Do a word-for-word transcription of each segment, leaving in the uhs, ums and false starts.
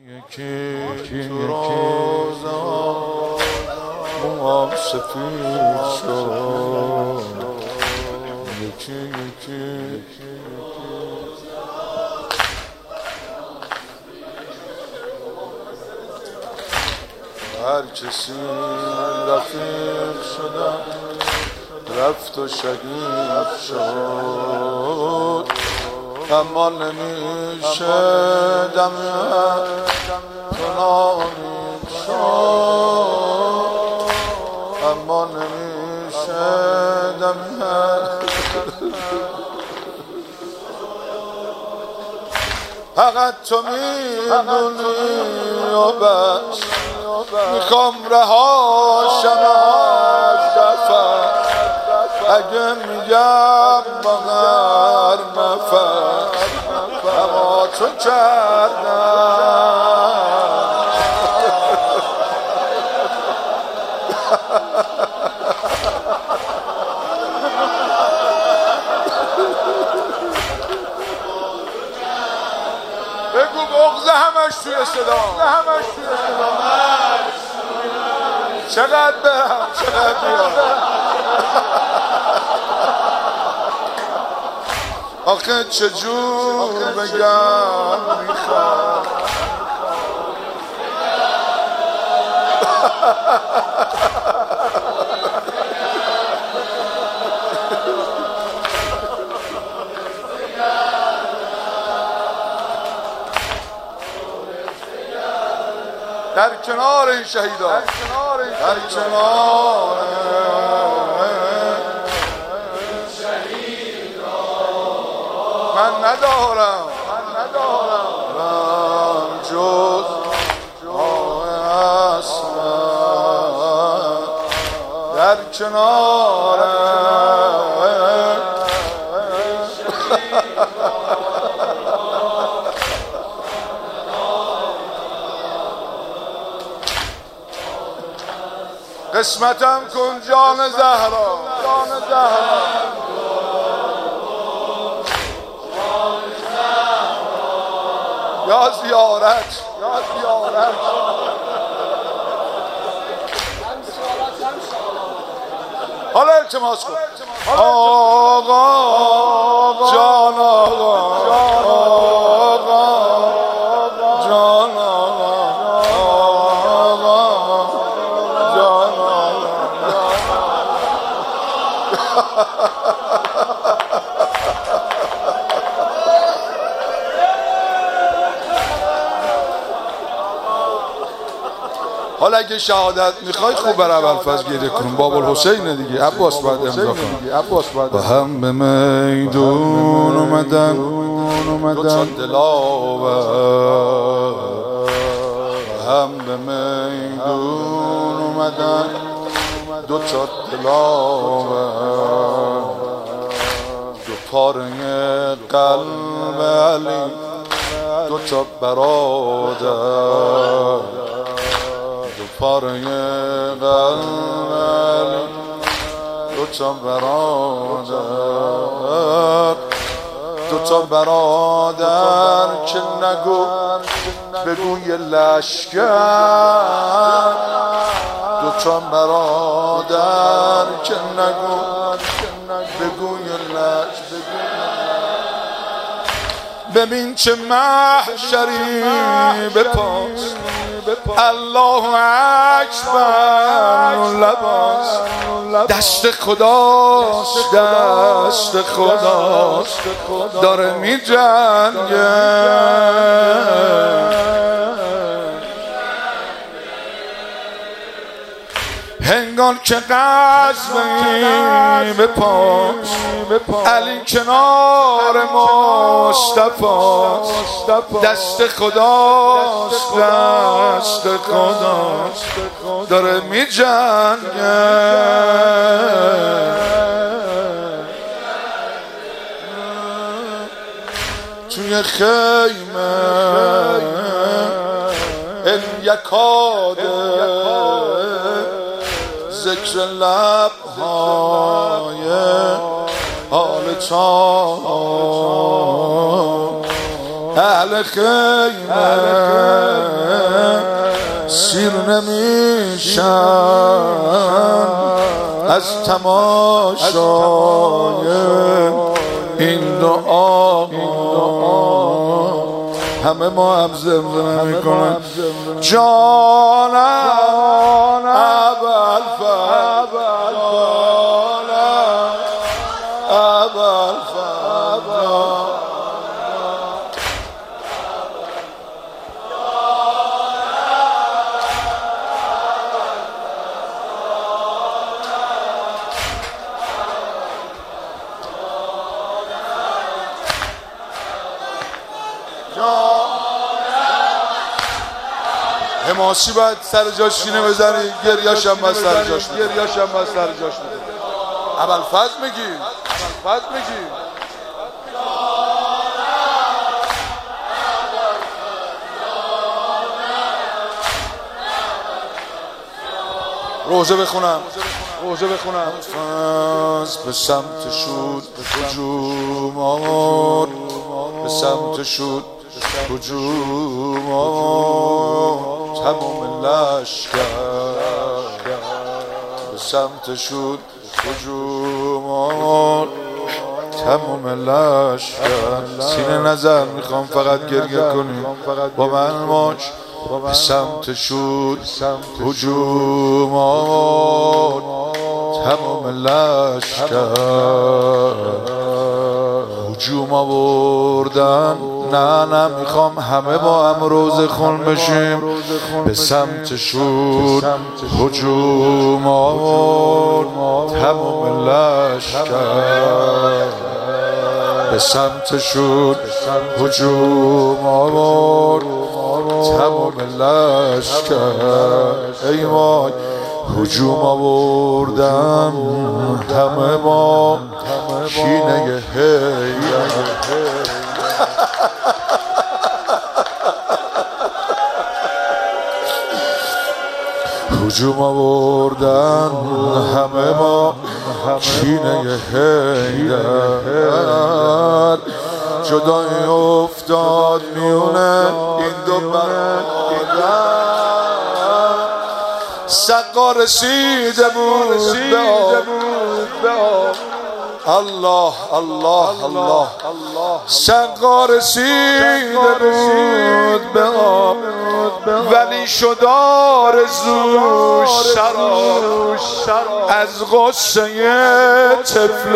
یکی تو روزا موام سفید شد، یکی یکی هر کسی رفیق شدم رفت و شهید شد، اما نمیشه دم تو نامید شد، اما نمیشه دم فقط تو میدونی و بس میخوام رهاشم از دفت، اگه میگم با هر نفس اما تو کردم بگو بغضه همش توی صدا، همش توی صدا، چقدر برم چقدر بیام آخه چجور بگم میخوام در کنار این شهیدان، در کنار این شهیدان من ندارم، من ندارم جز آه اسمت در کنار قسمتم کن جان زهرا، جان زهرا یا زیارت، یا زیارت حالا التماس کن آقا جان، آقا جان، حالا اگه شهادت میخوای خوب بر ابوالفضل گریه کنیم، باب الحسین دیگه، عباس باید امضا کنم، عباس باید. با هم به میدون اومدن دو تا دلاور، هم به میدون اومدن دو تا دلاور، دو پاره قلب علی دو تا برادر، دو پاره قلب علی دو تا برادر، دو تا برادر که نگو بگوی لشکر، دو تا برادر که نگو بگوی لشکر. ببین چه محشری بپاس، الله اکبر لباس، دست خداست، دست خداست داره می جنگه، هنگام که قزوین بپاس، علی کنار مصطفی، دست خداست، دست خداست داره می جنگه، توی خیمه این یکاده ذکر لبهای حال چاه اهل خیمه سیر نمیشن از تماشای این دعا. همه ما هم زمزمه میکنن جانم ابوالفضل، جانم ابوالفضل. حماسی باید سر جاش شینه بزنی، گریاش هم باید سر جاش میده، گریاش هم باید سر جاش میده. ابوالفضل میگی، ابوالفضل میگی. روزه بخونم، روزه بخونم. فاز به سمت شد هجوم آمد، به سمت شد هجوم آمد. تمام لشکر به سمت شد هجوم آمد، تمام لشکر. سینه نظر میخوام فقط گریه کنیم با من باش. به سمت شد هجوم آمد، تمام لشکر هجوم آوردن. نه نمیخوام همه با هم روزه خون بشیم. به سمت شد هجوم آورد، تمام لشکر. به سمت شد هجوم آورد، تمام لشکر. ای وای هجوم آوردن همه ما کینه حیدر. هجوم آوردن همه ما کینه حیدر. جدایی افتاد میونه این دو برادر. سقا رسیده بود به آب. الله الله الله. سقا رسیده بود به آب، ولی شد آرزو شراب. از غصه طفل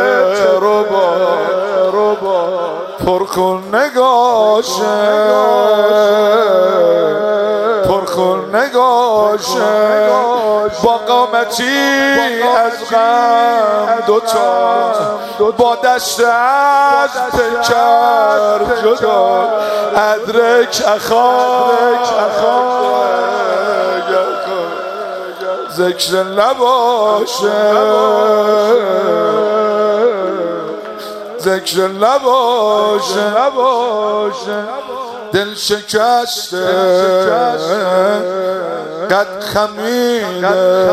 ربا پر کن نگاشه، پر کن نگاشه. با قامتی از غم دوتا، با دست از پیکر جدا. ادرک اخاک ذکر نباشه، ذکر نباشه. دل شکسته قد خمیده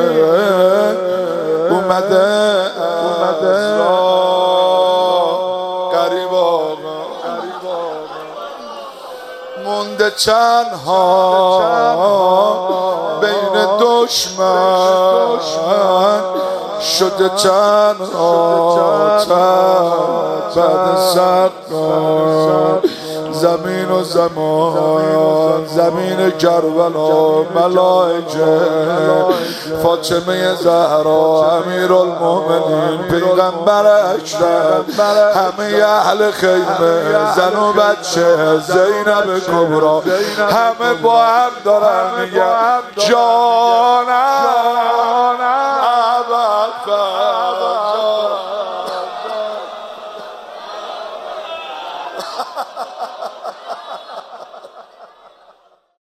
اومده از راه قریب آقا. مونده تنها بین دشمن، شده تنها بعد سقا. زمین و زمان، زمین کربلا، ملائکه، فاطمه زهرا، امیرالمومنین، پیغمبر اکرم، همه اهل خیمه، زن و بچه، زینب کبرا، همه با هم دارن میگن جانم